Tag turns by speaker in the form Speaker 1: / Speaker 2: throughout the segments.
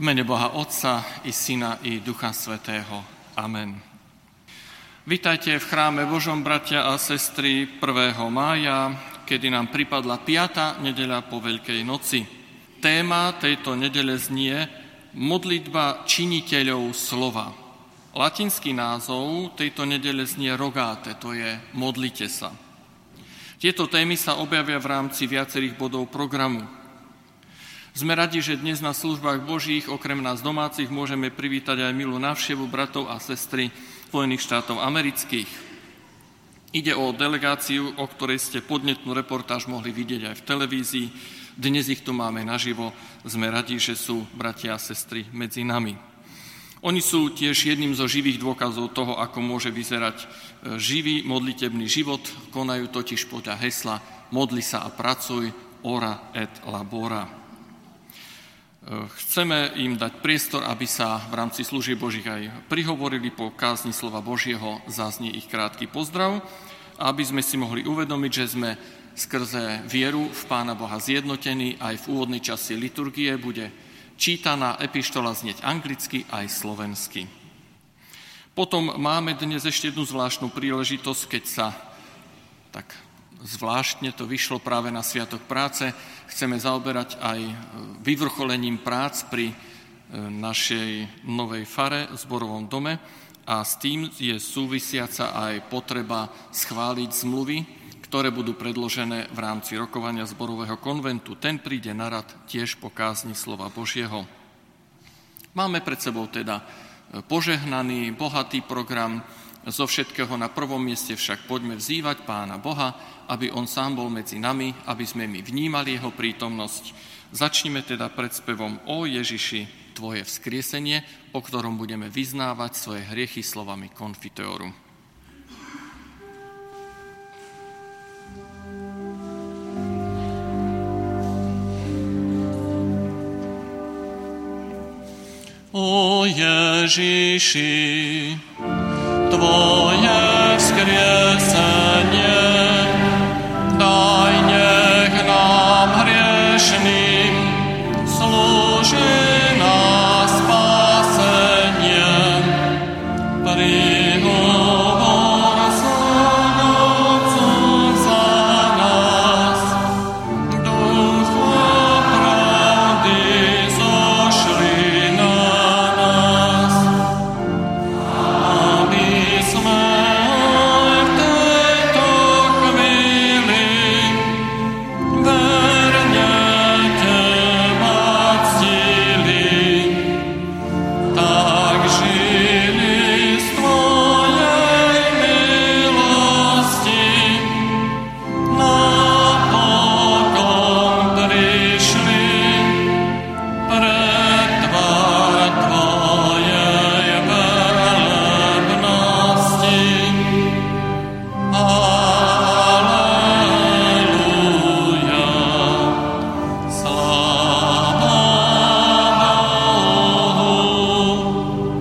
Speaker 1: V mene Boha Otca i Syna i Ducha Svätého. Amen. Vitajte v chráme Božom, bratia a sestry, 1. mája, kedy nám pripadla 5. nedeľa po Veľkej noci. Téma tejto nedele znie Modlitba činiteľov slova. Latinský názov tejto nedele znie Rogate, to je modlite sa. Tieto témy sa objavia v rámci viacerých bodov programu. Sme radi, že dnes na službách Božích, okrem nás domácich, môžeme privítať aj milú návštevu bratov a sestry Spojených štátov amerických. Ide o delegáciu, o ktorej ste podnetnú reportáž mohli vidieť aj v televízii. Dnes ich tu máme naživo. Sme radi, že sú bratia a sestry medzi nami. Oni sú tiež jedným zo živých dôkazov toho, ako môže vyzerať živý modlitebný život. Konajú totiž podľa hesla modli sa a pracuj, ora et labora. Chceme im dať priestor, aby sa v rámci služieb Božích aj prihovorili. Po kázni slova Božieho zaznie ich krátky pozdrav, aby sme si mohli uvedomiť, že sme skrze vieru v Pána Boha zjednotení. Aj v úvodnej časti liturgie bude čítaná epištola znieť anglicky aj slovensky. Potom máme dnes ešte jednu zvláštnu príležitosť, keď sa tak zvláštne to vyšlo práve na Sviatok práce. Chceme zaoberať aj vyvrcholením prác pri našej novej fare v zborovom dome a s tým je súvisiaca aj potreba schváliť zmluvy, ktoré budú predložené v rámci rokovania zborového konventu. Ten príde na rad tiež po kázni slova Božieho. Máme pred sebou teda požehnaný, bohatý program. Zo všetkého na prvom mieste však poďme vzývať Pána Boha, aby On sám bol medzi nami, aby sme my vnímali Jeho prítomnosť. Začnime teda predspevom O Ježiši, Tvoje vzkriesenie, po ktorom budeme vyznávať svoje hriechy slovami konfiteoru.
Speaker 2: O Ježiši, Tvoje vzkriesenie, daj nech nám hriešným slúži na spasenie. Prihovor zanocu za nás, Duchu pravdy zošli na nás, aby sme v tejto chvíli verne Teba ctili, tak žili z Tvojej milosti, napokon prišli pred tvár Tvojej velebnosti. Aleluja, sláva Bohu.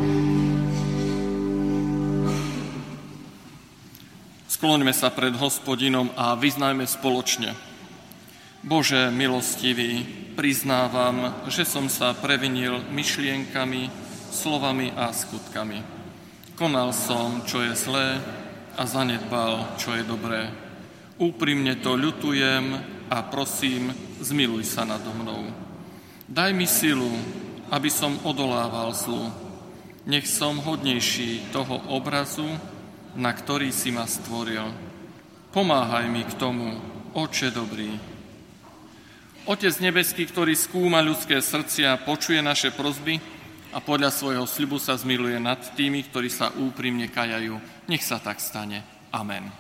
Speaker 1: Skloňme sa pred Hospodinom a vyznajme spoločne. Bože milostivý, priznávam, že som sa previnil myšlienkami, slovami a skutkami. Konal som, čo je zlé a zanedbal, čo je dobré. Úprimne to ľutujem a prosím, zmiluj sa nado mnou. Daj mi silu, aby som odolával zlu. Nech som hodnejší toho obrazu, na ktorý si ma stvoril. Pomáhaj mi k tomu, Oče dobrý. Otec nebeský, ktorý skúma ľudské srdcia, počuje naše prosby a podľa svojho sľubu sa zmiluje nad tými, ktorí sa úprimne kajajú. Nech sa tak stane. Amen.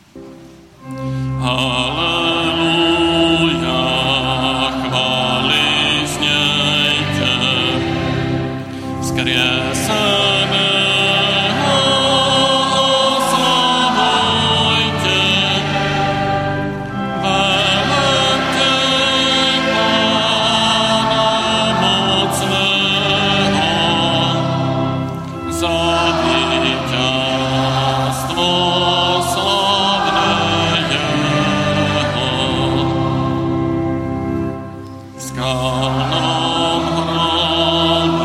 Speaker 2: Halleluja, chvály znejte, vzkrieseného oslavujte, velebte Pána mocného, za víťazstvo slavné Jeho.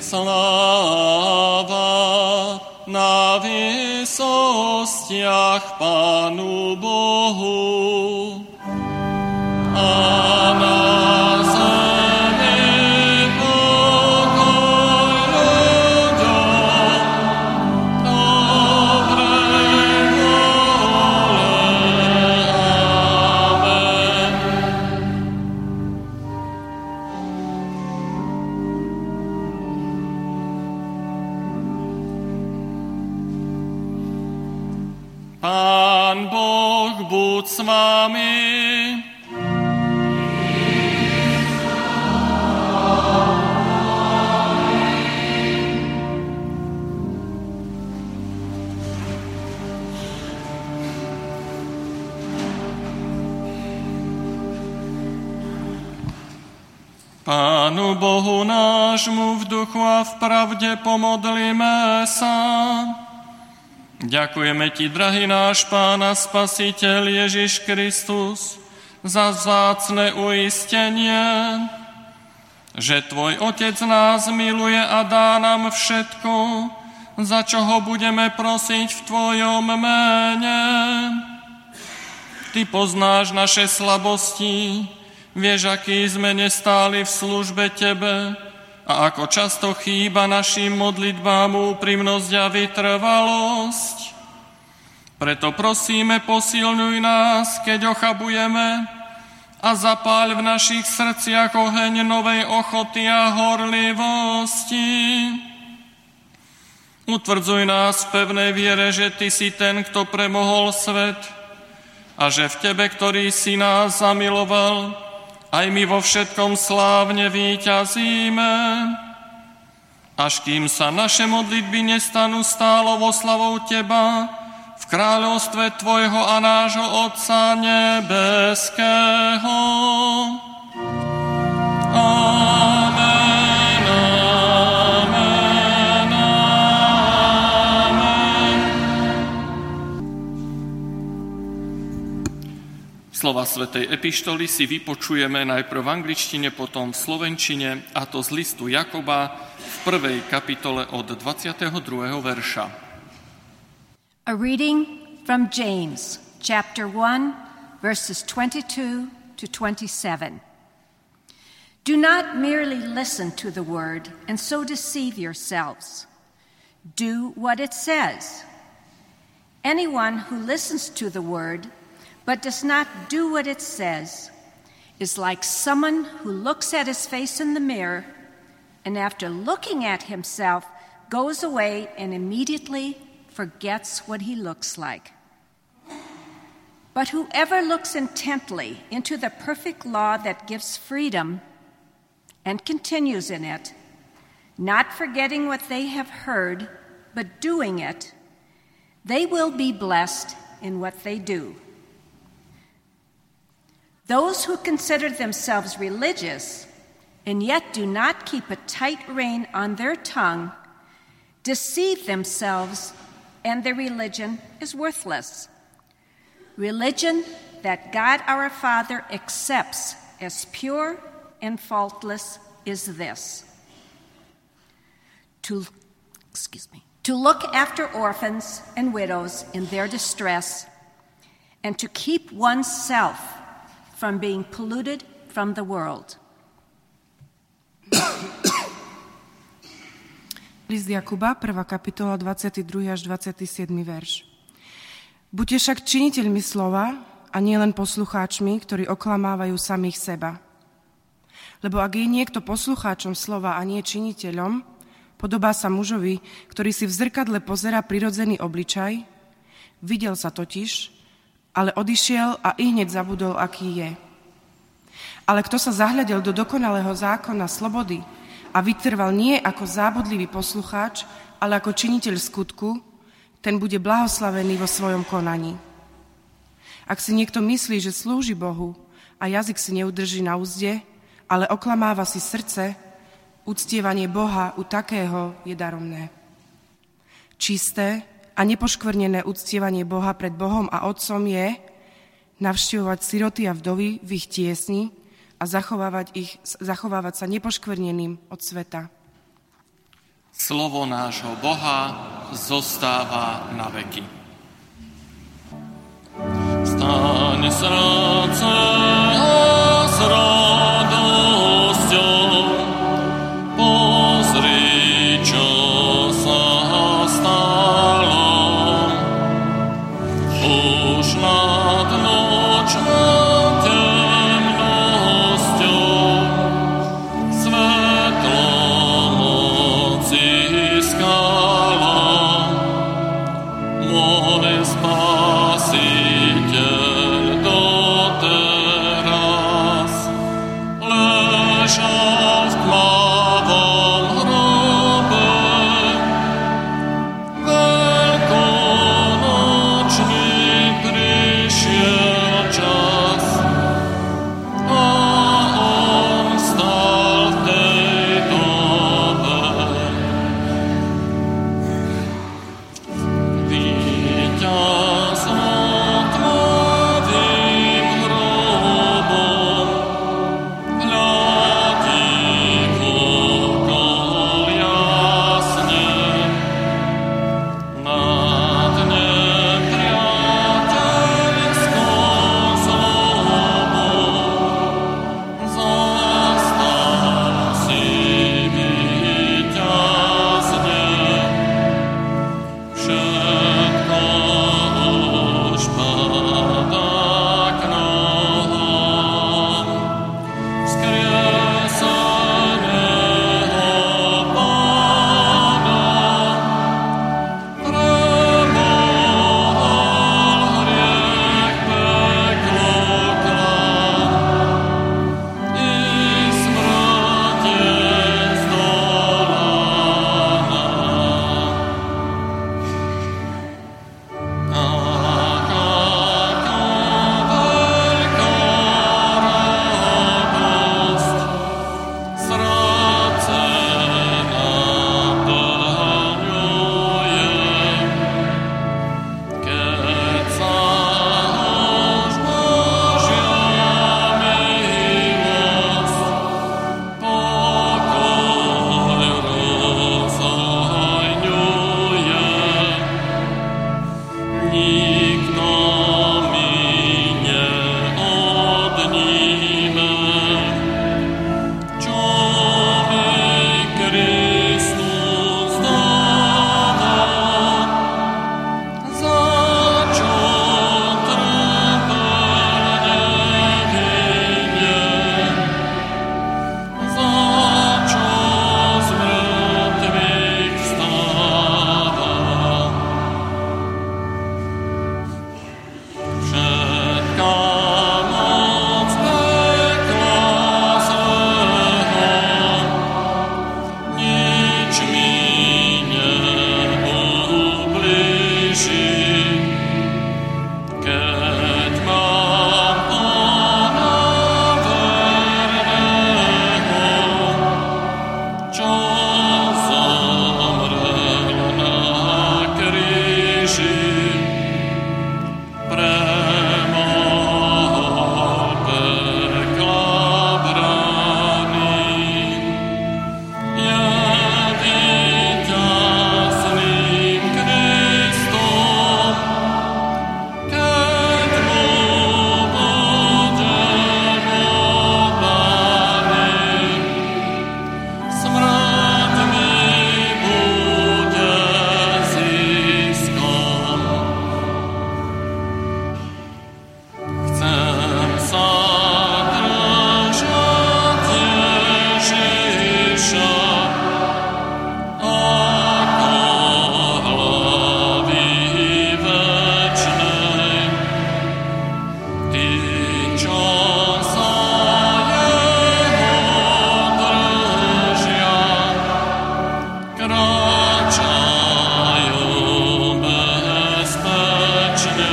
Speaker 2: Sláva na výsostiach Pánu Bohu a na zemi pokoj ľuďom dobrej vôle. Amen. Pán Boh, buď s vami. Pánu Bohu nášmu v duchu a v pravde pomodlíme sa. Ďakujeme Ti, drahý náš Pán a Spasiteľ Ježiš Kristus, za vzácne uistenie, že Tvoj Otec nás miluje a dá nám všetko, za čo ho budeme prosiť v Tvojom mene. Ty poznáš naše slabosti, vieš, aký sme nestáli v službe Tebe a ako často chýba našim modlitbám úprimnosť a vytrvalosť. Preto prosíme, posilňuj nás, keď ochabujeme, a zapáľ v našich srdciach oheň novej ochoty a horlivosti. Utvrdzuj nás v pevnej viere, že Ty si ten, kto premohol svet a že v Tebe, ktorý si nás zamiloval, aj my vo všetkom slávne víťazíme, až kým sa naše modlitby nestanú stálo oslavou Teba v kráľovstve Tvojho a nášho Otca nebeského. Amen, amen, amen. Slova svätej epištoly si vypočujeme najprv v angličtine, potom v slovenčine, a to z listu Jakoba v 1. kapitole od 22. verša.
Speaker 3: A reading from James, chapter 1, verses 22 to 27. Do not merely listen to the word and so deceive yourselves. Do what it says. Anyone who listens to the word but does not do what it says is like someone who looks at his face in the mirror and after looking at himself goes away and immediately forgets what he looks like. But whoever looks intently into the perfect law that gives freedom and continues in it, not forgetting what they have heard, but doing it, they will be blessed in what they do. Those who consider themselves religious and yet do not keep a tight rein on their tongue deceive themselves, and their religion is worthless. Religion that God our Father accepts as pure and faultless is this: to look after orphans and widows in their distress, and to keep oneself from being polluted from the world.
Speaker 4: List Jakuba, 1. kapitola, 22. až 27. verš. Buďte však činiteľmi slova a nie len poslucháčmi, ktorí oklamávajú samých seba. Lebo ak je niekto poslucháčom slova a nie činiteľom, podobá sa mužovi, ktorý si v zrkadle pozerá prirodzený obličaj, videl sa totiž, ale odišiel a ihneď zabudol, aký je. Ale kto sa zahľadel do dokonalého zákona slobody a vytrval nie ako zábudlivý poslucháč, ale ako činiteľ skutku, ten bude blahoslavený vo svojom konaní. Ak si niekto myslí, že slúži Bohu a jazyk si neudrží na úzde, ale oklamáva si srdce, uctievanie Boha u takého je daromné. Čisté a nepoškvrnené uctievanie Boha pred Bohom a Otcom je navštevovať siroty a vdovy v ich tiesni a zachovávať sa nepoškvrneným od sveta.
Speaker 1: Slovo nášho Boha zostáva na veky.
Speaker 2: Staň srdce a s radosťou, pozri, čo sa stalo. Už nad nočnou temnosťou svetlo moci skala. Môj Spasiteľ doteraz ležal v tmavom hrobe. Veľkonočný prišiel čas a on stal v tej dobe. Víťazno tmavým hrobom hľadí okol jasne. Nad nepriateľskou zlobou zastal si víťazne. Všetko už padá k nohám vzkrieseného Pána. Premohol hriech, peklo, klám i smrť je zdolaná. Nikto mi neodníme, čo mi Kristus dal, za čo trpel nevinne, za čo z mŕtvych vstáva. Všetká moc pekla zlého nič mi neublíži, keď mám Pána verného, čo zomrel na kríži. Premohol pekla brány, je víťazným Kristom, keď mu budem oddaný, smrť mi bude ziskom. Chcem sa držať Ježiša ako hlavy večnej. Tí, čo sa jeho držia, kráčajú bezpečne.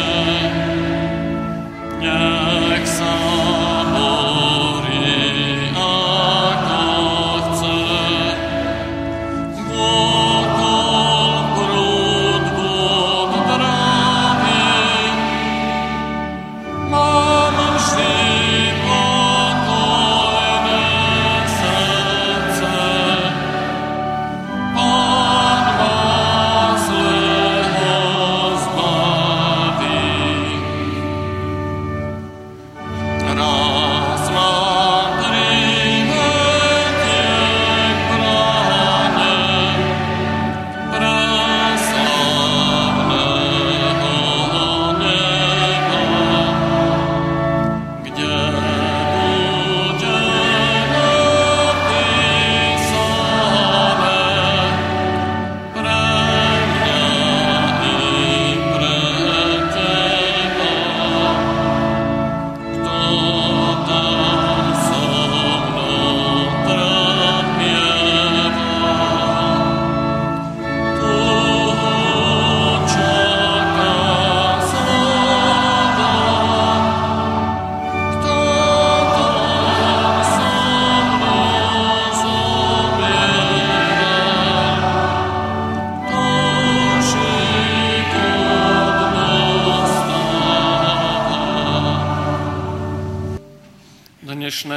Speaker 2: Nech sa borí, ako chce, vôkol prúd vôd vraví. Mám vždy pokojné srdce, Pán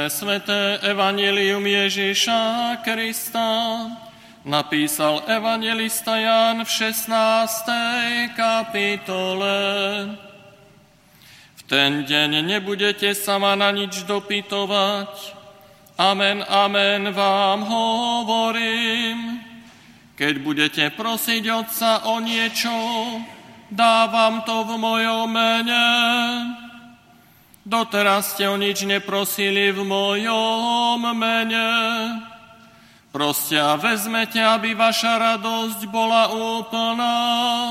Speaker 2: Sväté evanjelium Ježiša Krista napísal evanjelista Ján v 16. kapitole. V ten deň nebudete sa ma na nič dopytovať. Amen, amen vám hovorím. Keď budete prosiť Otca o niečo, dávam to v mojom mene. Doteraz ste o nič neprosili v mojom mene. Proste a vezmete, aby vaša radosť bola úplná.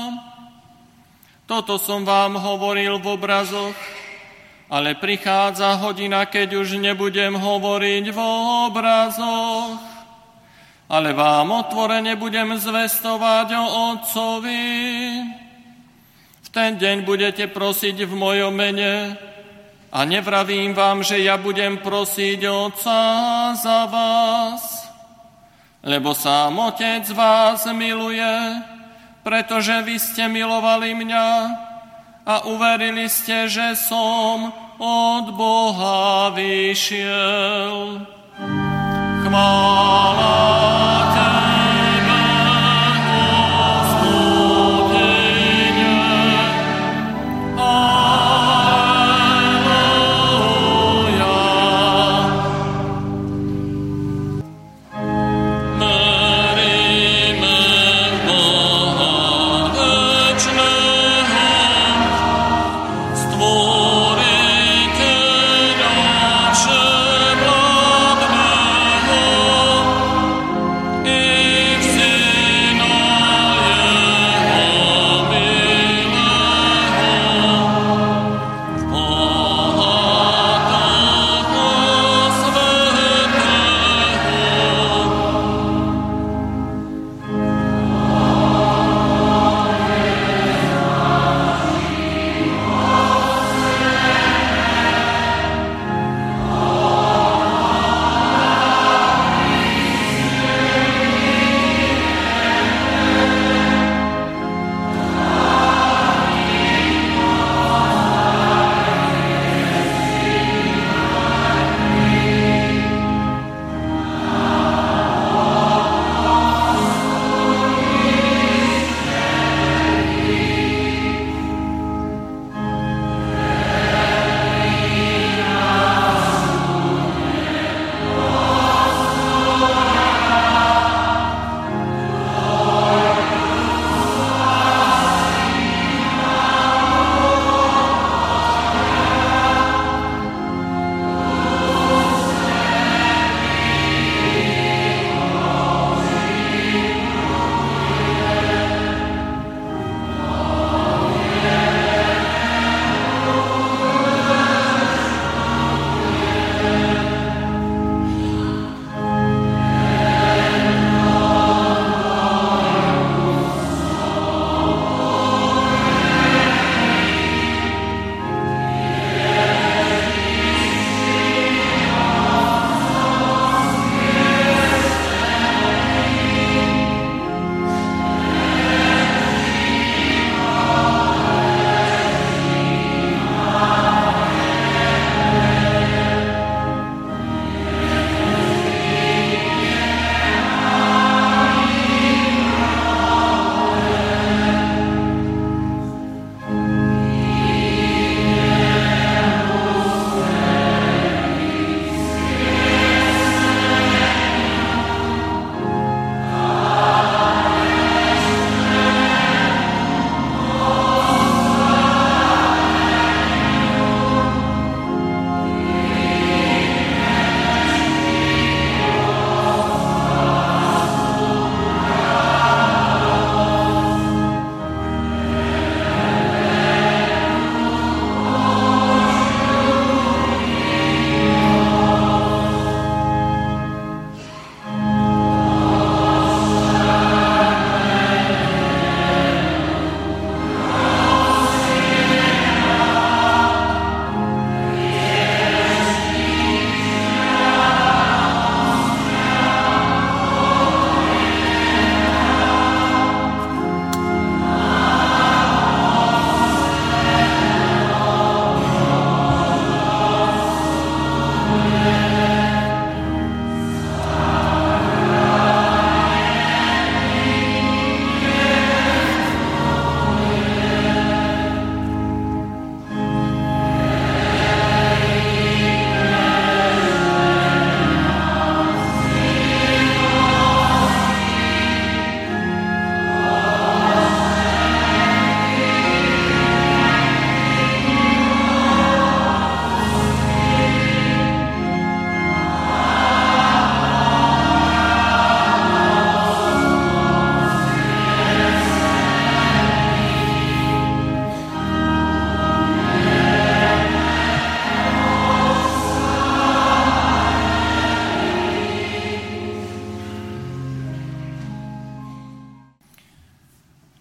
Speaker 2: Toto som vám hovoril v obrazoch, ale prichádza hodina, keď už nebudem hovoriť v obrazoch, ale vám otvorene budem zvestovať o Otcovi. V ten deň budete prosiť v mojom mene, a nevravím vám, že ja budem prosiť Otca za vás, lebo sám Otec vás miluje, pretože vy ste milovali mňa a uverili ste, že som od Boha vyšiel. Chvála Tebe, Hospodine.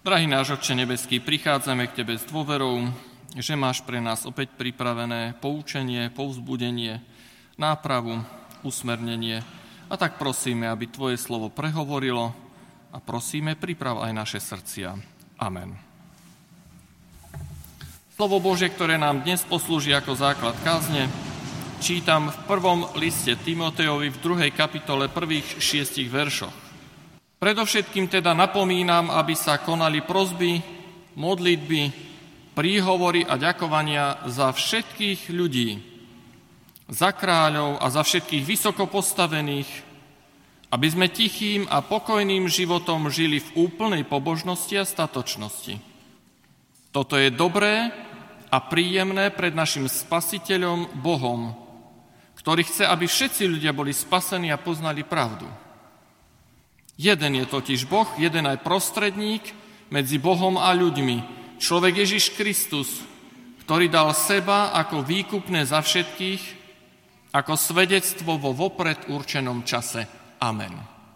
Speaker 1: Drahý náš Otče nebeský, prichádzame k Tebe s dôverou, že máš pre nás opäť pripravené poučenie, povzbudenie, nápravu, usmernenie. A tak prosíme, aby Tvoje slovo prehovorilo a prosíme, priprav aj naše srdcia. Amen. Slovo Božie, ktoré nám dnes poslúži ako základ kázne, čítam v prvom liste Timotejovi v 2. kapitole prvých 6 veršoch. Predovšetkým teda napomínam, aby sa konali prosby, modlitby, príhovory a ďakovania za všetkých ľudí, za kráľov a za všetkých vysoko postavených, aby sme tichým a pokojným životom žili v úplnej pobožnosti a statočnosti. Toto je dobré a príjemné pred našim Spasiteľom Bohom, ktorý chce, aby všetci ľudia boli spasení a poznali pravdu. Jeden je totiž Boh, jeden aj prostredník medzi Bohom a ľuďmi, človek Ježiš Kristus, ktorý dal seba ako výkupné za všetkých, ako svedectvo vo vopred určenom čase. Amen.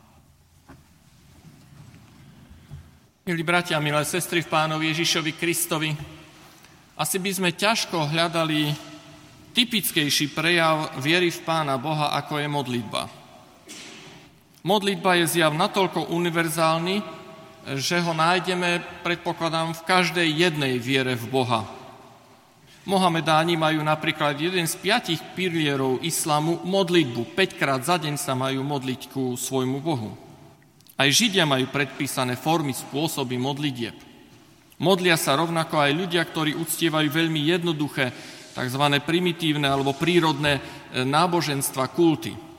Speaker 1: Milí bratia, milé sestry v Pánovi Ježišovi Kristovi, asi by sme ťažko hľadali typickejší prejav viery v Pána Boha, ako je modlitba. Modlitba je zjav natoľko univerzálny, že ho nájdeme, predpokladám, v každej jednej viere v Boha. Mohamedáni majú napríklad jeden z 5 pilierov islamu modlitbu. 5-krát za deň sa majú modliť ku svojmu Bohu. Aj Židia majú predpísané formy, spôsoby modlitieb. Modlia sa rovnako aj ľudia, ktorí uctievajú veľmi jednoduché, tzv. Primitívne alebo prírodné náboženstva, kulty.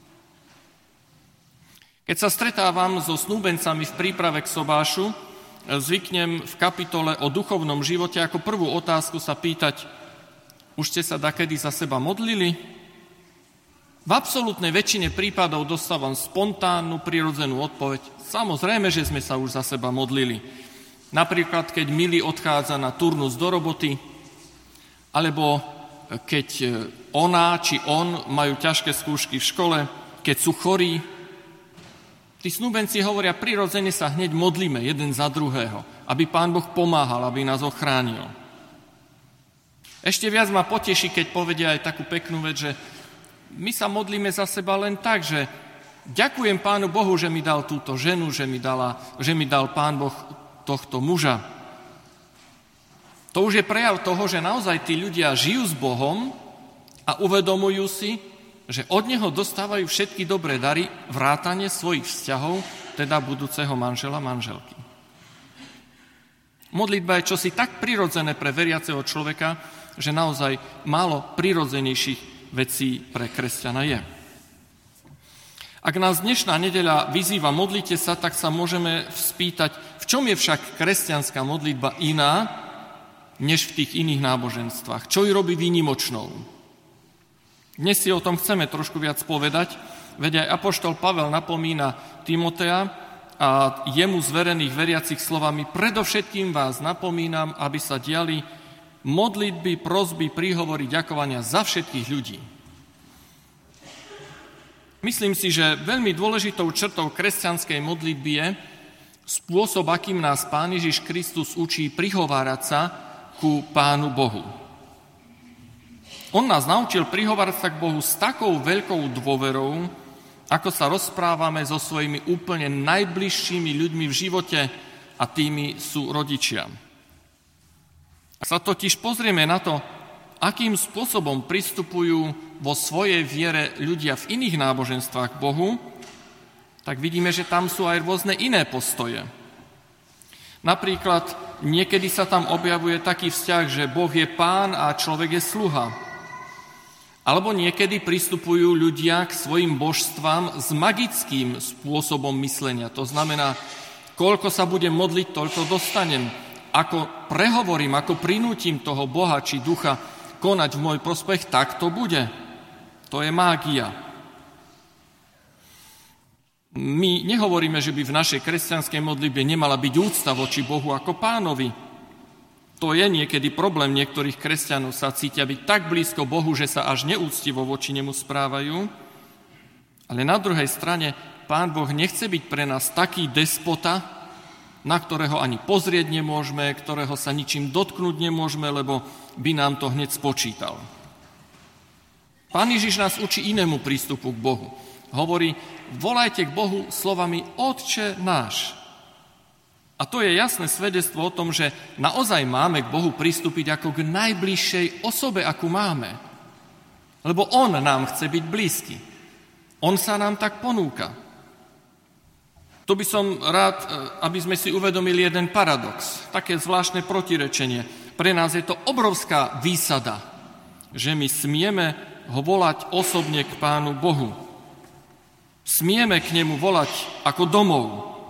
Speaker 1: Keď sa stretávam so snúbencami v príprave k sobášu, zvyknem v kapitole o duchovnom živote ako prvú otázku sa pýtať: už ste sa dakedy za seba modlili? V absolútnej väčšine prípadov dostávam spontánnu, prirodzenú odpoveď: samozrejme, že sme sa už za seba modlili. Napríklad, keď Mili odchádza na turnus do roboty, alebo keď ona či on majú ťažké skúšky v škole, keď sú chorí. Tí snúbenci hovoria, prirodzene sa hneď modlíme jeden za druhého, aby Pán Boh pomáhal, aby nás ochránil. Ešte viac ma poteší, keď povedia aj takú peknú vec, že my sa modlíme za seba len tak, že ďakujem Pánu Bohu, že mi dal túto ženu, že mi dal Pán Boh tohto muža. To už je prejav toho, že naozaj tí ľudia žijú s Bohom a uvedomujú si, že od Neho dostávajú všetky dobré dary, vrátane svojich vzťahov, teda budúceho manžela, manželky. Modlitba je čosi tak prirodzené pre veriaceho človeka, že naozaj málo prirodzenejších vecí pre kresťana je. Ak nás dnešná nedeľa vyzýva modlite sa, tak sa môžeme spýtať, v čom je však kresťanská modlitba iná, než v tých iných náboženstvách? Čo ju robí výnimočnou? Dnes si o tom chceme trošku viac povedať, veď aj apoštol Pavel napomína Timotea a jemu zverených veriacich slovami: predovšetkým vás napomínam, aby sa diali modlitby, prosby, príhovory, ďakovania za všetkých ľudí. Myslím si, že veľmi dôležitou črtou kresťanskej modlitby je spôsob, akým nás Pán Ježiš Kristus učí prihovárať sa ku Pánu Bohu. On nás naučil prihovárať sa k Bohu s takou veľkou dôverou, ako sa rozprávame so svojimi úplne najbližšími ľuďmi v živote, a tými sú rodičia. Ak sa totiž pozrieme na to, akým spôsobom pristupujú vo svojej viere ľudia v iných náboženstvách k Bohu, tak vidíme, že tam sú aj rôzne iné postoje. Napríklad niekedy sa tam objavuje taký vzťah, že Boh je pán a človek je sluha. Alebo niekedy pristupujú ľudia k svojim božstvám s magickým spôsobom myslenia. To znamená, koľko sa budem modliť, toľko dostanem. Ako prehovorím, ako prinútim toho Boha či ducha konať v môj prospech, tak to bude. To je mágia. My nehovoríme, že by v našej kresťanskej modlitbe nemala byť úcta voči Bohu ako pánovi. To je niekedy problém niektorých kresťanov, sa cítia byť tak blízko Bohu, že sa až neúctivo voči nemu správajú. Ale na druhej strane Pán Boh nechce byť pre nás taký despota, na ktorého ani pozrieť nemôžeme, ktorého sa ničím dotknúť nemôžeme, lebo by nám to hneď spočítal. Pán Ježiš nás učí inému prístupu k Bohu. Hovorí, volajte k Bohu slovami Otče náš. A to je jasné svedectvo o tom, že naozaj máme k Bohu pristúpiť ako k najbližšej osobe, akú máme. Lebo On nám chce byť blízky. On sa nám tak ponúka. Tu by som rád, aby sme si uvedomili jeden paradox, také zvláštne protirečenie. Pre nás je to obrovská výsada, že my smieme ho volať osobne k Pánu Bohu. Smieme k nemu volať ako domov.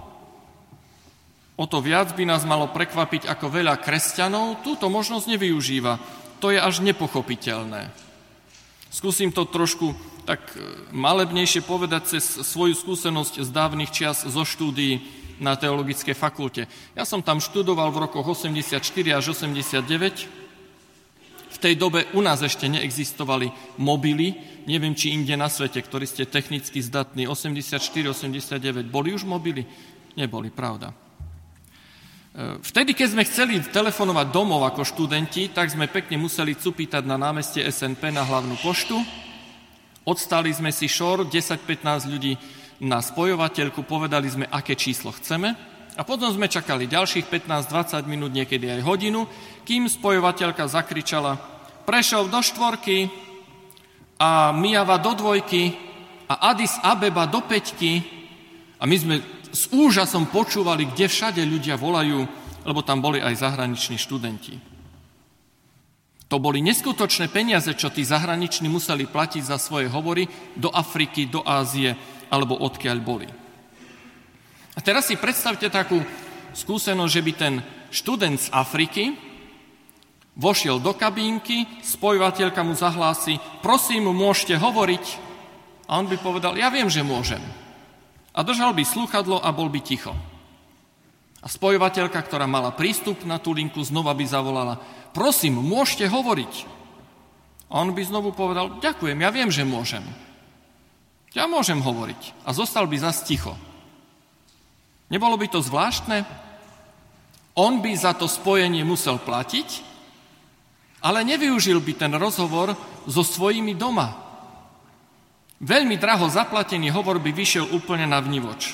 Speaker 1: O to viac by nás malo prekvapiť, ako veľa kresťanov túto možnosť nevyužíva. To je až nepochopiteľné. Skúsim to trošku tak malebnejšie povedať cez svoju skúsenosť z dávnych čias zo štúdií na teologickej fakulte. Ja som tam študoval v rokoch 84 až 89. V tej dobe u nás ešte neexistovali mobily, neviem, či inde na svete, ktorí ste technicky zdatní. 84, 89, boli už mobily? Neboli, pravda. Vtedy, keď sme chceli telefonovať domov ako študenti, tak sme pekne museli cupítať na námestie SNP na hlavnú poštu. Odstali sme si šor, 10-15 ľudí na spojovateľku, povedali sme, aké číslo chceme a potom sme čakali ďalších 15-20 minút, niekedy aj hodinu, kým spojovateľka zakričala Prešov do 4 a Mijava do 2 a Addis Abeba do 5 a my sme s úžasom počúvali, kde všade ľudia volajú, lebo tam boli aj zahraniční študenti. To boli neskutočné peniaze, čo tí zahraniční museli platiť za svoje hovory do Afriky, do Ázie, alebo odkiaľ boli. A teraz si predstavte takú skúsenosť, že by ten študent z Afriky vošiel do kabínky, spojovateľka mu zahlási, prosím, môžete hovoriť. A on by povedal, ja viem, že môžem. A držal by slúchadlo a bol by ticho. A spojovateľka, ktorá mala prístup na tú linku, znova by zavolala, prosím, môžete hovoriť. A on by znovu povedal, ďakujem, ja viem, že môžem. Ja môžem hovoriť. A zostal by zas ticho. Nebolo by to zvláštne? On by za to spojenie musel platiť, ale nevyužil by ten rozhovor so svojimi doma. Veľmi draho zaplatený hovor by vyšiel úplne na vnivoč.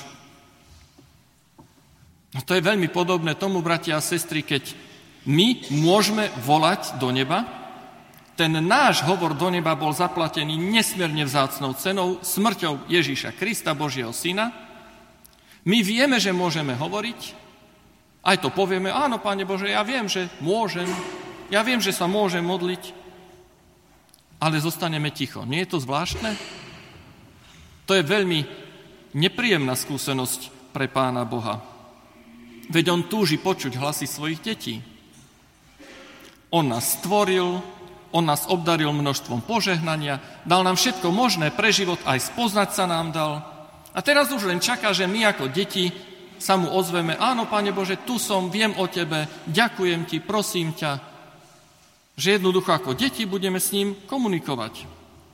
Speaker 1: No to je veľmi podobné tomu, bratia a sestry, keď my môžeme volať do neba. Ten náš hovor do neba bol zaplatený nesmierne vzácnou cenou, smrťou Ježíša Krista, Božieho Syna. My vieme, že môžeme hovoriť, aj to povieme, áno, Pane Bože, ja viem, že môžem, ja viem, že sa môžem modliť, ale zostaneme ticho. Nie je to zvláštne? To je veľmi nepríjemná skúsenosť pre Pána Boha. Veď on túži počuť hlasy svojich detí. On nás stvoril, on nás obdaril množstvom požehnania, dal nám všetko možné pre život, aj spoznať sa nám dal. A teraz už len čaká, že my ako deti sa mu ozveme, áno, Pane Bože, tu som, viem o Tebe, ďakujem Ti, prosím ťa, že jednoducho ako deti budeme s ním komunikovať.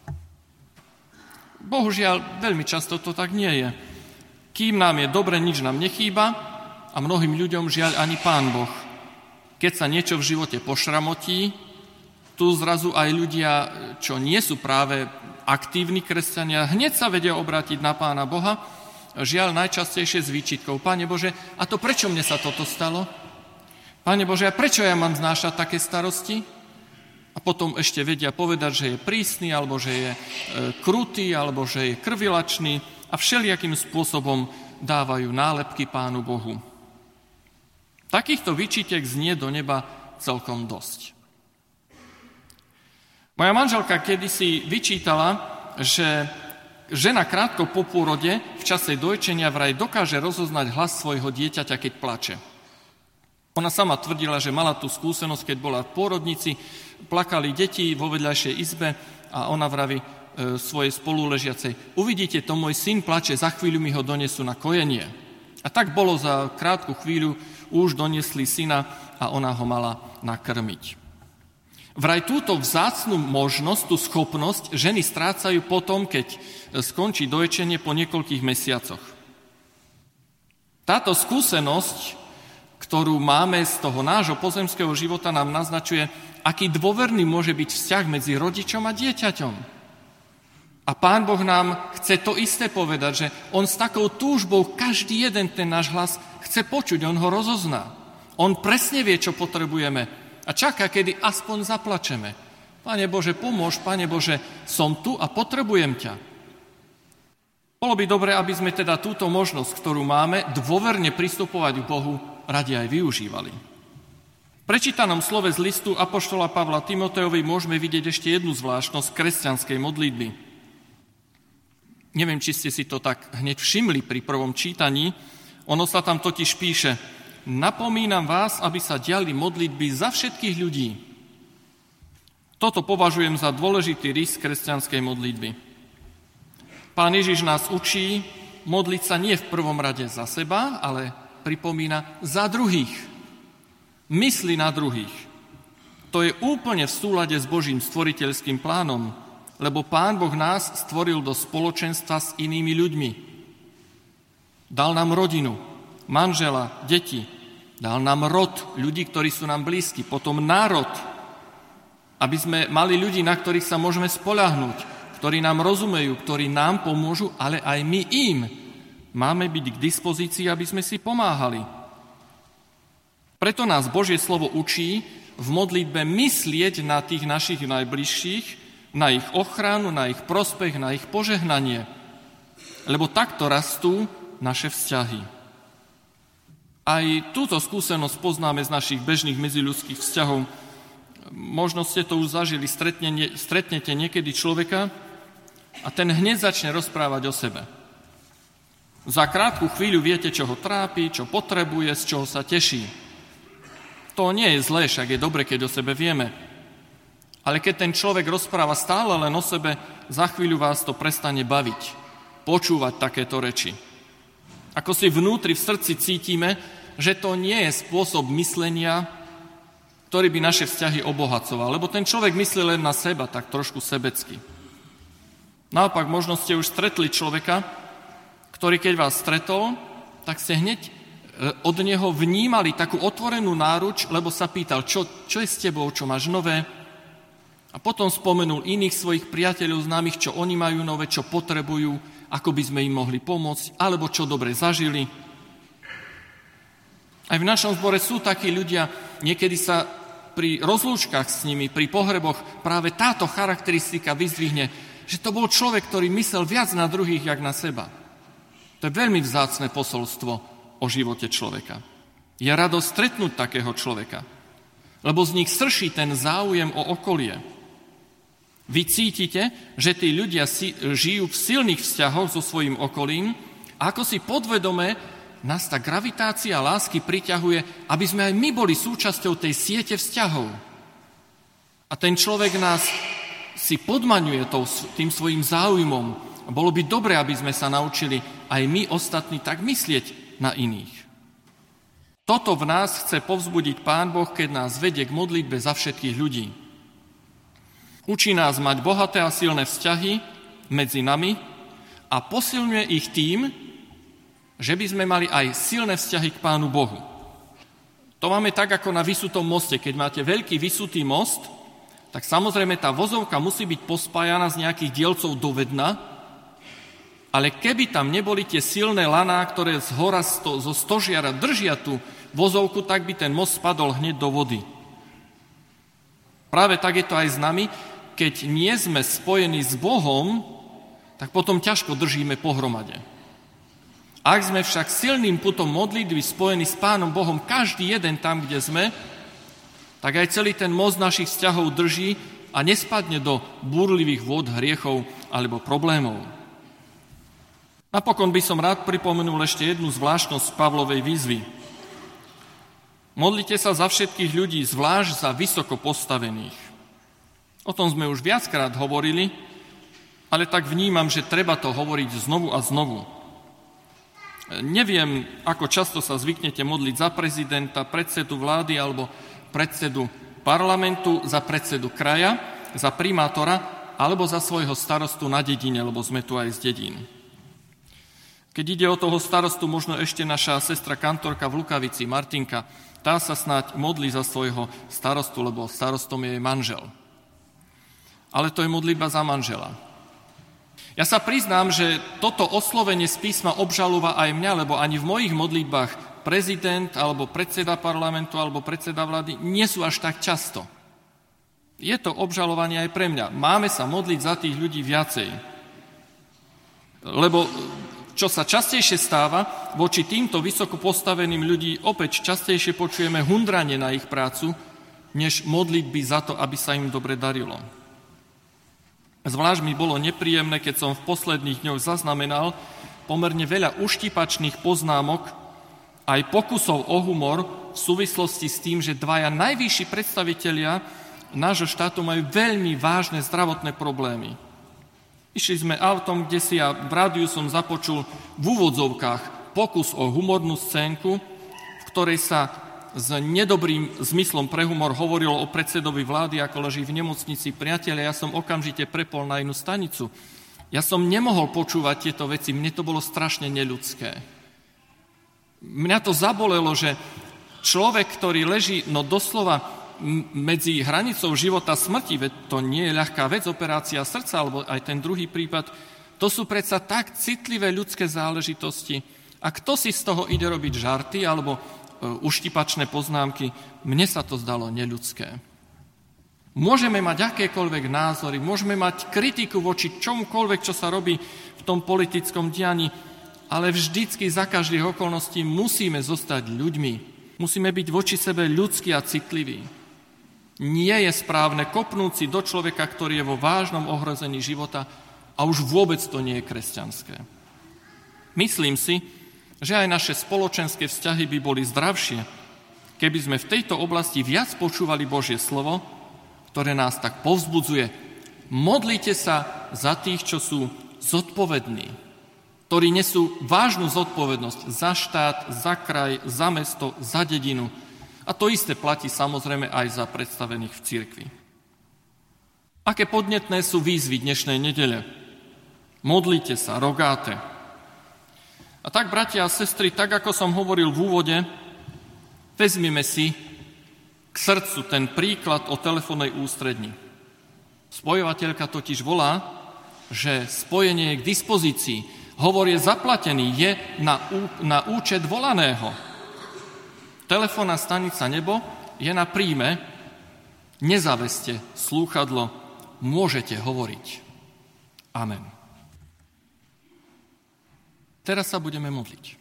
Speaker 1: Bohužiaľ, veľmi často to tak nie je. Kým nám je dobre, nič nám nechýba, a mnohým ľuďom žiaľ ani Pán Boh. Keď sa niečo v živote pošramotí, tu zrazu aj ľudia, čo nie sú práve aktívni kresťania, hneď sa vedia obrátiť na Pána Boha, žiaľ najčastejšie s výčitkou. Pane Bože, a to prečo mne sa toto stalo? Pane Bože, a prečo ja mám znášať také starosti? A potom ešte vedia povedať, že je prísny, alebo že je krutý, alebo že je krvilačný a všelijakým spôsobom dávajú nálepky Pánu Bohu. Takýchto výčitek znie do neba celkom dosť. Moja manželka kedysi vyčítala, že žena krátko po pôrode v čase dojčenia vraj dokáže rozoznať hlas svojho dieťaťa, keď plače. Ona sama tvrdila, že mala tú skúsenosť, keď bola v pôrodnici, plakali deti vo vedľajšej izbe a ona vraví svojej spoluležiacej, uvidíte, to môj syn plače, za chvíľu mi ho donesú na kojenie. A tak bolo, za krátku chvíľu už doniesli syna a ona ho mala nakrmiť. Vraj túto vzácnu možnosť, tú schopnosť ženy strácajú potom, keď skončí dojčenie po niekoľkých mesiacoch. Táto skúsenosť ktorú máme z toho nášho pozemského života, nám naznačuje, aký dôverný môže byť vzťah medzi rodičom a dieťaťom. A Pán Boh nám chce to isté povedať, že on s takou túžbou každý jeden ten náš hlas chce počuť, on ho rozozná. On presne vie, čo potrebujeme a čaká, kedy aspoň zaplačeme. Pane Bože, pomôž, Pane Bože, som tu a potrebujem ťa. Bolo by dobre, aby sme teda túto možnosť, ktorú máme, dôverne pristupovať k Bohu, radi aj využívali. V prečítanom slove z listu apoštola Pavla Timotejovi môžeme vidieť ešte jednu zvláštnosť kresťanskej modlitby. Neviem, či ste si to tak hneď všimli pri prvom čítaní. Ono sa tam totiž píše: napomínam vás, aby sa diali modlitby za všetkých ľudí. Toto považujem za dôležitý rys kresťanskej modlitby. Pán Ježiš nás učí modliť sa nie v prvom rade za seba, ale pripomína za druhých. Mysli na druhých. To je úplne v súlade s Božím stvoriteľským plánom, lebo Pán Boh nás stvoril do spoločenstva s inými ľuďmi. Dal nám rodinu, manžela, deti. Dal nám rod, ľudí, ktorí sú nám blízki, potom národ, aby sme mali ľudí, na ktorých sa môžeme spoľahnúť, ktorí nám rozumejú, ktorí nám pomôžu, ale aj my im máme byť k dispozícii, aby sme si pomáhali. Preto nás Božie slovo učí v modlitbe myslieť na tých našich najbližších, na ich ochranu, na ich prospech, na ich požehnanie. Lebo takto rastú naše vzťahy. Aj túto skúsenosť poznáme z našich bežných medziľudských vzťahov. Možno ste to už zažili, stretnete niekedy človeka a ten hneď začne rozprávať o sebe. Za krátku chvíľu viete, čo ho trápi, čo potrebuje, z čoho sa teší. To nie je zlé, však je dobre, keď o sebe vieme. Ale keď ten človek rozpráva stále len o sebe, za chvíľu vás to prestane baviť, počúvať takéto reči. Ako si vnútri v srdci cítime, že to nie je spôsob myslenia, ktorý by naše vzťahy obohacoval, lebo ten človek myslí len na seba, tak trošku sebecky. Naopak, možno ste už stretli človeka, ktorý keď vás stretol, tak ste hneď od neho vnímali takú otvorenú náruč, lebo sa pýtal, čo je s tebou, čo máš nové. A potom spomenul iných svojich priateľov, známych, čo oni majú nové, čo potrebujú, ako by sme im mohli pomôcť, alebo čo dobre zažili. Aj v našom zbore sú takí ľudia, niekedy sa pri rozlúčkach s nimi, pri pohreboch práve táto charakteristika vyzdvihne, že to bol človek, ktorý myslel viac na druhých, jak na seba. To je veľmi vzácne posolstvo o živote človeka. Je radosť stretnúť takého človeka, lebo z nich srší ten záujem o okolie. Vy cítite, že tí ľudia žijú v silných vzťahoch so svojím okolím a ako si podvedome nás tá gravitácia lásky priťahuje, aby sme aj my boli súčasťou tej siete vzťahov. A ten človek nás si podmaňuje tým svojim záujmom. Bolo by dobre, aby sme sa naučili aj my ostatní tak myslieť na iných. Toto v nás chce povzbudiť Pán Boh, keď nás vedie k modlitbe za všetkých ľudí. Učí nás mať bohaté a silné vzťahy medzi nami a posilňuje ich tým, že by sme mali aj silné vzťahy k Pánu Bohu. To máme tak, ako na visutom moste. Keď máte veľký visutý most, tak samozrejme tá vozovka musí byť pospájana z nejakých dielcov dovedna, ale keby tam neboli tie silné laná, ktoré zhora zo stožiara držia tú vozovku, tak by ten most spadol hneď do vody. Práve tak je to aj s nami. Keď nie sme spojení s Bohom, tak potom ťažko držíme pohromade. Ak sme však silným putom modlitby spojení s Pánom Bohom, každý jeden tam, kde sme, tak aj celý ten most našich vzťahov drží a nespadne do búrlivých vôd hriechov alebo problémov. Napokon by som rád pripomenul ešte jednu zvláštnosť Pavlovej výzvy. Modlite sa za všetkých ľudí, zvlášť za vysoko postavených. O tom sme už viackrát hovorili, ale tak vnímam, že treba to hovoriť znovu a znovu. Neviem, ako často sa zvyknete modliť za prezidenta, predsedu vlády alebo predsedu parlamentu, za predsedu kraja, za primátora alebo za svojho starostu na dedine, lebo sme tu aj z dedín. Keď ide o toho starostu, možno ešte naša sestra kantorka v Lukavici, Martinka, tá sa snáď modlí za svojho starostu, lebo starostom je jej manžel. Ale to je modlitba za manžela. Ja sa priznám, že toto oslovenie z písma obžalúva aj mňa, lebo ani v mojich modlitbách prezident, alebo predseda parlamentu, alebo predseda vlády nie sú až tak často. Je to obžalovanie aj pre mňa. Máme sa modliť za tých ľudí viacej. Lebo čo sa častejšie stáva, voči týmto vysoko postaveným ľudí opäť častejšie počujeme hundranie na ich prácu, než modlitby za to, aby sa im dobre darilo. Zvlášť mi bolo nepríjemné, keď som v posledných dňoch zaznamenal pomerne veľa uštipačných poznámok, aj pokusov o humor v súvislosti s tým, že dvaja najvyšší predstavitelia nášho štátu majú veľmi vážne zdravotné problémy. Išli sme autom, kde si ja v rádiu som započul v úvodzovkách pokus o humornú scénku, v ktorej sa s nedobrým zmyslom pre humor hovorilo o predsedovi vlády, ako leží v nemocnici. Priatelia, ja som okamžite prepol na inú stanicu. Ja som nemohol počúvať tieto veci, mne to bolo strašne neľudské. Mňa to zabolelo, že človek, ktorý leží, no doslova medzi hranicou života a smrti, veď to nie je ľahká vec, operácia srdca, alebo aj ten druhý prípad, to sú predsa tak citlivé ľudské záležitosti. A kto si z toho ide robiť žarty alebo uštipačné poznámky, mne sa to zdalo neľudské. Môžeme mať akékoľvek názory, môžeme mať kritiku voči čomukoľvek, čo sa robí v tom politickom dianí, ale vždycky za každých okolností musíme zostať ľuďmi. Musíme byť voči sebe ľudskí a citliví. Nie je správne kopnúť si do človeka, ktorý je vo vážnom ohrození života, a už vôbec to nie je kresťanské. Myslím si, že aj naše spoločenské vzťahy by boli zdravšie, keby sme v tejto oblasti viac počúvali Božie slovo, ktoré nás tak povzbudzuje. Modlite sa za tých, čo sú zodpovední, ktorí nesú vážnu zodpovednosť za štát, za kraj, za mesto, za dedinu. A to isté platí samozrejme aj za predstavených v cirkvi. Aké podnetné sú výzvy dnešnej nedele? Modlite sa, rogáte. A tak, bratia a sestry, tak ako som hovoril v úvode, vezmime si k srdcu ten príklad o telefónnej ústredni. Spojovateľka totiž volá, že spojenie je k dispozícii. Hovor je zaplatený, je na účet volaného. Telefónna stanica Nebo je na príjme, nezaveste slúchadlo, môžete hovoriť. Amen. Teraz sa budeme modliť.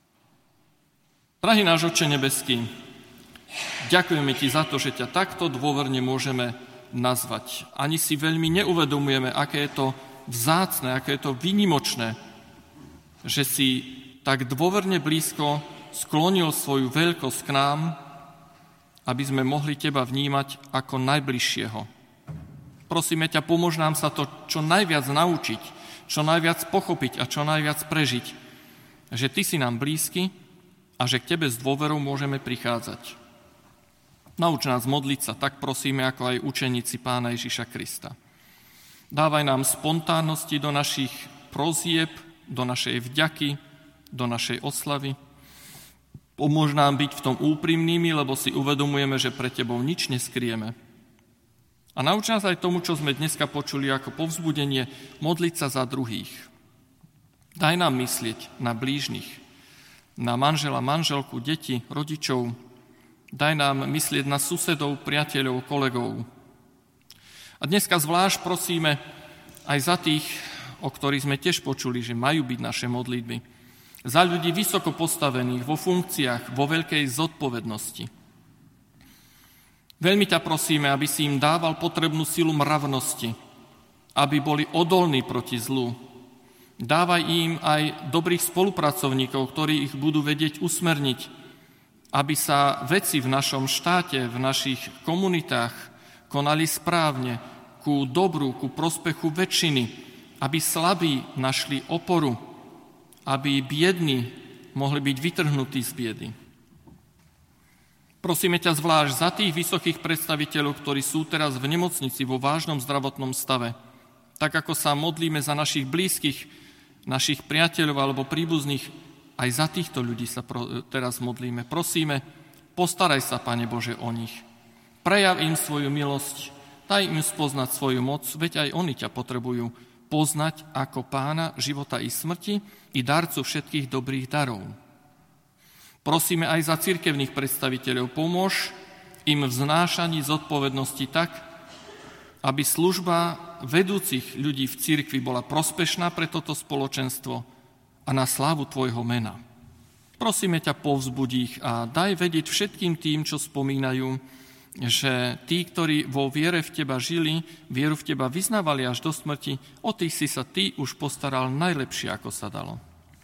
Speaker 1: Drahý náš Otče nebeský, ďakujeme Ti za to, že ťa takto dôverne môžeme nazvať. Ani si veľmi neuvedomujeme, aké je to vzácne, aké je to výnimočné, že si tak dôverne blízko sklonil svoju veľkosť k nám, aby sme mohli Teba vnímať ako najbližšieho. Prosíme ťa, pomôž nám sa to čo najviac naučiť, čo najviac pochopiť a čo najviac prežiť, že Ty si nám blízky a že k Tebe s dôverou môžeme prichádzať. Nauč nás modliť sa, tak prosíme, ako aj učeníci Pána Ježiša Krista. Dávaj nám spontánnosti do našich prosieb, do našej vďaky, do našej oslavy. Pomôž nám byť v tom úprimnými, lebo si uvedomujeme, že pre Tebou nič neskrieme. A nauč nás aj tomu, čo sme dneska počuli ako povzbudenie, modliť sa za druhých. Daj nám myslieť na blížnych, na manžela, manželku, deti, rodičov. Daj nám myslieť na susedov, priateľov, kolegov. A dneska zvlášť prosíme aj za tých, o ktorých sme tiež počuli, že majú byť naše modlitby. Za ľudí vysoko postavených, vo funkciách, vo veľkej zodpovednosti. Veľmi ťa prosíme, aby si im dával potrebnú silu mravnosti, aby boli odolní proti zlu. Dávaj im aj dobrých spolupracovníkov, ktorí ich budú vedieť usmerniť, aby sa veci v našom štáte, v našich komunitách konali správne, ku dobru, ku prospechu väčšiny, aby slabí našli oporu, aby biední mohli byť vytrhnutí z biedy. Prosíme ťa zvlášť za tých vysokých predstaviteľov, ktorí sú teraz v nemocnici vo vážnom zdravotnom stave. Tak ako sa modlíme za našich blízkych našich priateľov alebo príbuzných, aj za týchto ľudí sa teraz modlíme. Prosíme, postaraj sa, Pane Bože, o nich. Prejav im svoju milosť, daj im spoznať svoju moc, veď aj oni ťa potrebujú poznať ako Pána života i smrti i darcu všetkých dobrých darov. Prosíme aj za cirkevných predstaviteľov, pomôž im v znášaní zodpovednosti tak, aby služba vedúcich ľudí v cirkvi bola prospešná pre toto spoločenstvo a na slávu tvojho mena. Prosíme ťa, povzbudí ich a daj vedieť všetkým tým, čo spomínajú, že tí, ktorí vo viere v teba žili, vieru v teba vyznávali až do smrti, o tých si sa ty už postaral najlepšie, ako sa dalo.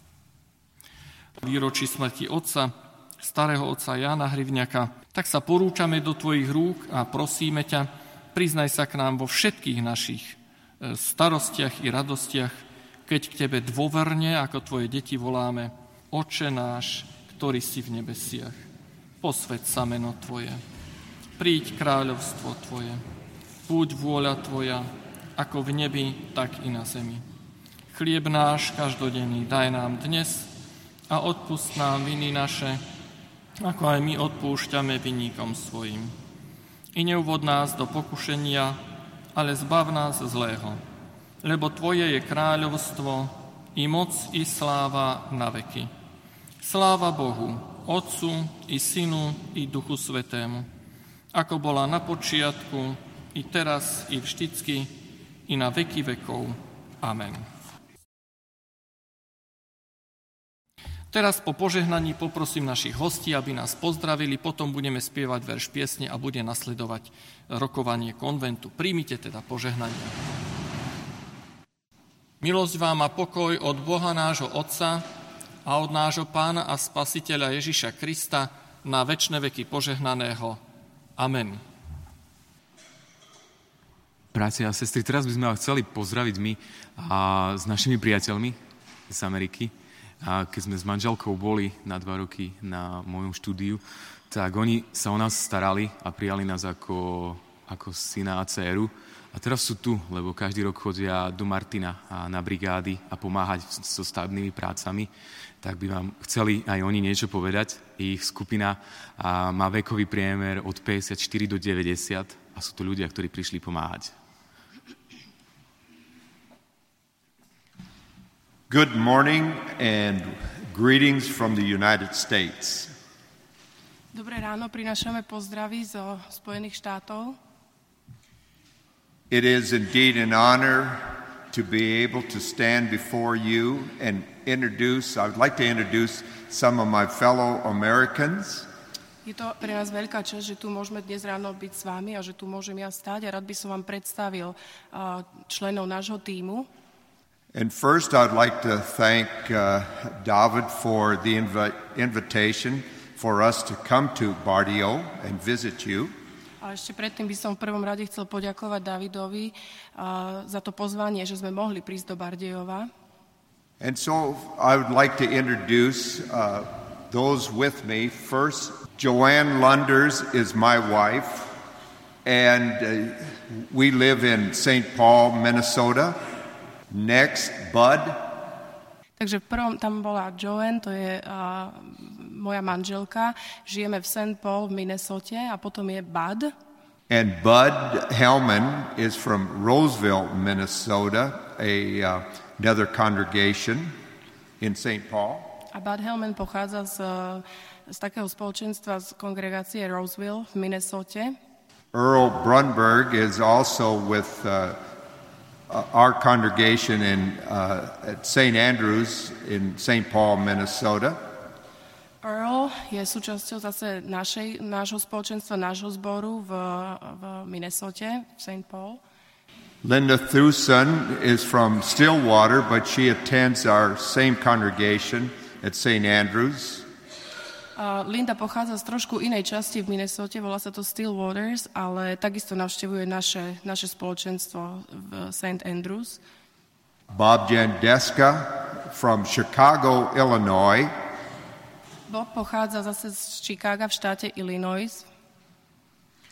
Speaker 1: Výročí smrti otca, starého otca Jána Hrivňaka, tak sa porúčame do tvojich rúk a prosíme ťa, priznaj sa k nám vo všetkých našich starostiach i radostiach, keď k tebe dôverne, ako tvoje deti voláme, Otče náš, ktorý si v nebesiach, posväť sa meno tvoje, príď kráľovstvo tvoje, buď vôľa tvoja, ako v nebi, tak i na zemi. Chlieb náš každodenný daj nám dnes a odpusť nám viny naše, ako aj my odpúšťame vinníkom svojim. I neuvod nás do pokušenia, ale zbav nás zlého, lebo tvoje je kráľovstvo, i moc, i sláva na veky. Sláva Bohu, Otcu, i Synu, i Duchu Svätému, ako bola na počiatku, i teraz, i vždycky, i na veky vekov. Amen. Teraz po požehnaní poprosím našich hostí, aby nás pozdravili, potom budeme spievať verš piesne a bude nasledovať rokovanie konventu. Príjmite teda požehnanie. Milosť vám a pokoj od Boha nášho Otca a od nášho Pána a Spasiteľa Ježiša Krista na večné veky požehnaného. Amen.
Speaker 5: Bratia a sestry, teraz by sme vás chceli pozdraviť my s našimi priateľmi z Ameriky. A keď sme s manželkou boli na 2 roky na mojom štúdiu, tak oni sa o nás starali a prijali nás ako syna a dcéru. A teraz sú tu, lebo každý rok chodia do Martina na brigády a pomáhať so stavebnými prácami. Tak by vám chceli aj oni niečo povedať. Ich skupina má vekový priemer od 54 do 90 a sú to ľudia, ktorí prišli pomáhať.
Speaker 6: Good morning and greetings from the United States.
Speaker 4: Dobré ráno, prinášame pozdravy zo Spojených štátov.
Speaker 6: It is indeed an honor to be able to stand before you and I would like to introduce some of my fellow Americans.
Speaker 4: Je to pre nás veľká časť, že tu môžeme dnes ráno byť s vami a že tu môžem ja stáť a rád by som vám predstavil členov nášho tímu.
Speaker 6: And first I'd like to thank David for the invitation for us to come to Bardio and visit you.
Speaker 4: A ešte predtým by som v prvom rade chcel poďakovať Davidovi za to pozvanie, že sme mohli prísť do Bardiova.
Speaker 6: And so I would like to introduce those with me. First, Joanne Lunders is my wife, and we live in St. Paul, Minnesota. Next, Bud.
Speaker 4: Takže v prvom tam bola Joanne, to je moja manželka. Žijeme v St. Paul v Minnesote a potom je Bud.
Speaker 6: And Bud Hellman is from Roseville, Minnesota, another congregation in St. Paul.
Speaker 4: A Bud Hellman pochádza z takého spoločenstva z kongregácie Roseville v Minnesote.
Speaker 6: Earl Brunberg is also with our congregation at St. Andrews in St. Paul, Minnesota.
Speaker 4: Earl je súčasťou zase nášho spoločenstva, nášho zboru v Minnesote, v St. Paul.
Speaker 6: Linda Thuson is from Stillwater, but she attends our same congregation at St. Andrews.
Speaker 4: Linda pochádza z trošku inej časti v Minnesote, volá sa to Stillwaters, ale takisto navštevuje naše spoločenstvo v St. Andrews.
Speaker 6: Bob Jandeska from Chicago, Illinois.
Speaker 4: Bob pochádza zase z Chicaga v štáte Illinois.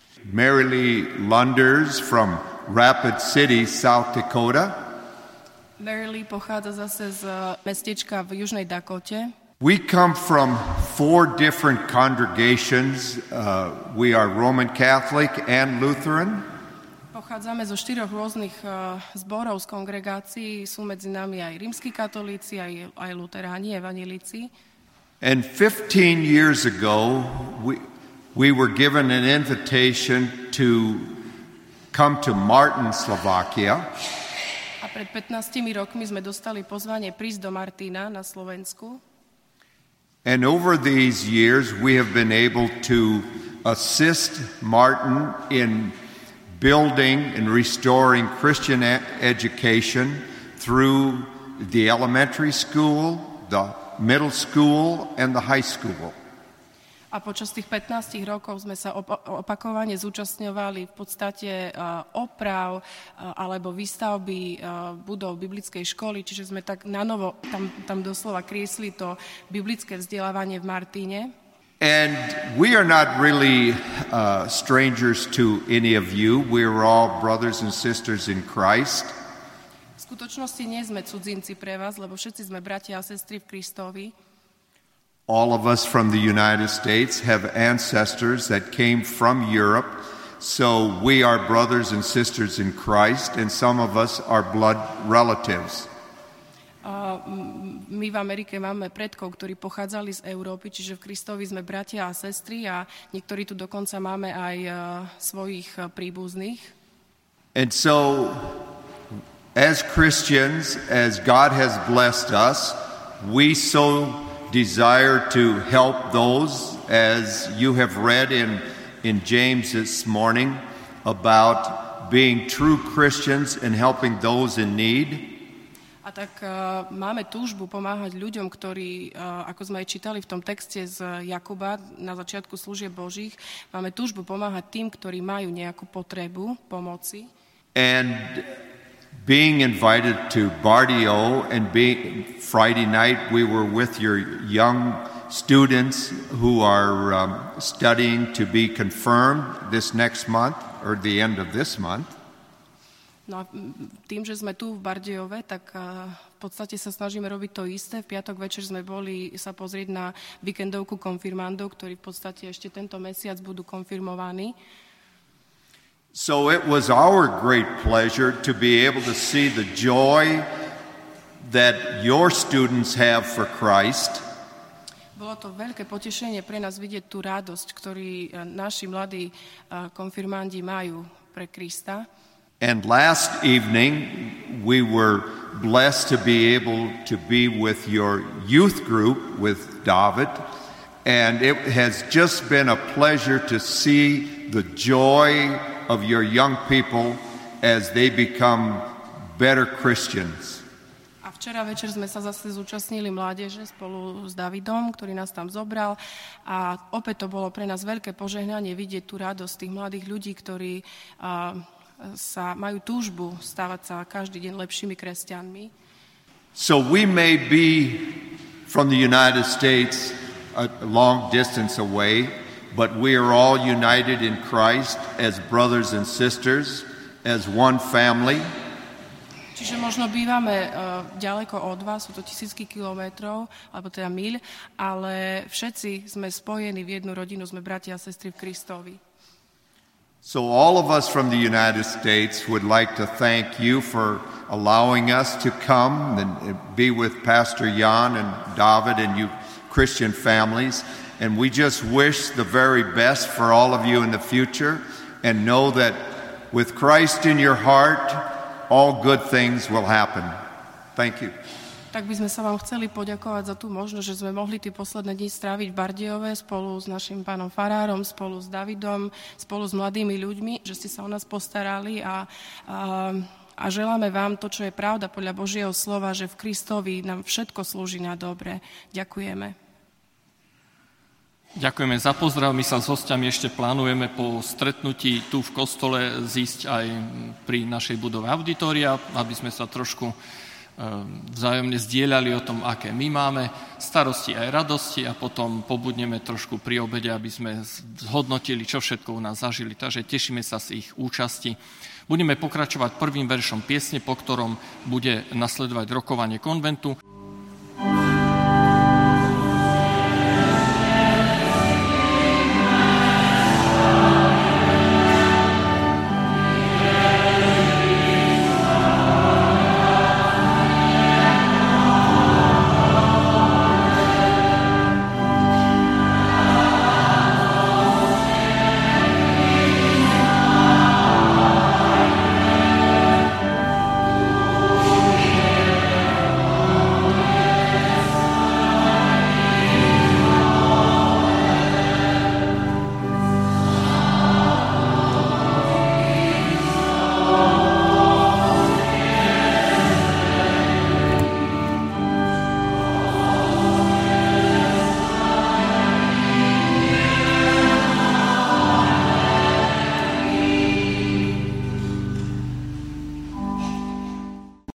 Speaker 6: Mary Lee Lunders from Rapid City, South Dakota.
Speaker 4: Mary Lee pochádza zase z mestečka v Južnej Dakote.
Speaker 6: We come from 4 different congregations. We are Roman Catholic and Lutheran.
Speaker 4: Pochádzame zo 4 rôznych zborov z kongregácií. Sú medzi nami aj rímski katolíci, aj luteráni, evanjelíci.
Speaker 6: And 15 years ago, we were given an invitation to come to Martin, Slovakia.
Speaker 4: A pred 15 rokmi sme dostali pozvanie prísť do Martina na Slovensku.
Speaker 6: And over these years, we have been able to assist Martin in building and restoring Christian education through the elementary school, the middle school, and the high school.
Speaker 4: A počas tých 15 rokov sme sa opakovane zúčastňovali v podstate oprav alebo výstavby budov biblickej školy, čiže sme tak nanovo tam doslova kriesli to biblické vzdelávanie v Martine.
Speaker 6: And we are not really strangers to any of you. We're all brothers and sisters in Christ.
Speaker 4: V skutočnosti nie sme cudzinci pre vás, lebo všetci sme bratia a sestry v Kristovi.
Speaker 6: All of us from the United States have ancestors that came from Europe, so we are brothers and sisters in Christ, and some of us are blood relatives.
Speaker 4: My v Amerike máme predkov, ktorí pochádzali z Európy, čiže v Kristovi sme bratia a sestry a niektorí tu dokonca máme aj svojich príbuzných.
Speaker 6: And so, as Christians, as God has blessed us, we so desire to help those, as you have read in James this morning, about being true Christians and helping those in need.
Speaker 4: A tak máme túžbu pomáhať ľuďom, ktorí, ako sme aj čítali v tom texte z Jakuba na začiatku služieb Božích, máme túžbu pomáhať tým, ktorí majú nejakú potrebu pomoci.
Speaker 6: And being invited to Bardio and Friday night we were with your young students who are studying to be confirmed this next month or the end of this month.
Speaker 4: No a tým, že sme tu v Bardejove, tak v podstate sa snažíme robiť to isté. V piatok večer sme boli sa pozrieť na víkendovku konfirmandov, ktorí v podstate ešte tento mesiac budú konfirmovaní.
Speaker 6: So it was our great pleasure to be able to see the joy that your students have for Christ.
Speaker 4: Bolo to veľké potešenie pre nás vidieť tú radosť, ktorú naši mladí konfirmandi majú pre Krista.
Speaker 6: And last evening we were blessed to be able to be with your youth group with David, and it has just been a pleasure to see the joy of your young people as they become better Christians.
Speaker 4: A včera večer sme sa zase zúčastnili mládeže spolu s Davidom, ktorý nás tam zobral, a opäť to bolo pre nás veľké požehnanie vidieť tú radosť tých mladých ľudí, ktorí sa majú túžbu stávať sa každý deň lepšími kresťanmi.
Speaker 6: So we may be from the United States a long distance away, but we are all united in Christ as brothers and sisters, as one family.
Speaker 4: Čiže možno bývame ďaleko od vás, sú to tisícky kilometrov, alebo teda míľ, ale všetci sme spojení v jednu rodinu, sme bratia a sestry v Kristovi.
Speaker 6: So all of us from the United States would like to thank you for allowing us to come and be with Pastor Jan and David and you Christian families. And we just wish the very best for all of you in the future and know that with Christ in your heart, all good things will happen. Thank you.
Speaker 4: Tak by sme sa vám chceli poďakovať za tú možnosť, že sme mohli tie posledné dni stráviť v Bardejove spolu s našim pánom farárom, spolu s Davidom, spolu s mladými ľuďmi, že ste sa o nás postarali a želáme vám to, čo je pravda podľa Božieho slova, že v Kristovi nám všetko slúži na dobre. Ďakujeme.
Speaker 1: Ďakujeme za pozdrav. My sa s hostiami ešte plánujeme po stretnutí tu v kostole zísť aj pri našej budove auditória, aby sme sa trošku vzájomne zdieľali o tom, aké my máme starosti aj radosti a potom pobudneme trošku pri obede, aby sme zhodnotili, čo všetko u nás zažili. Takže tešíme sa z ich účasti. Budeme pokračovať prvým veršom piesne, po ktorom bude nasledovať rokovanie konventu.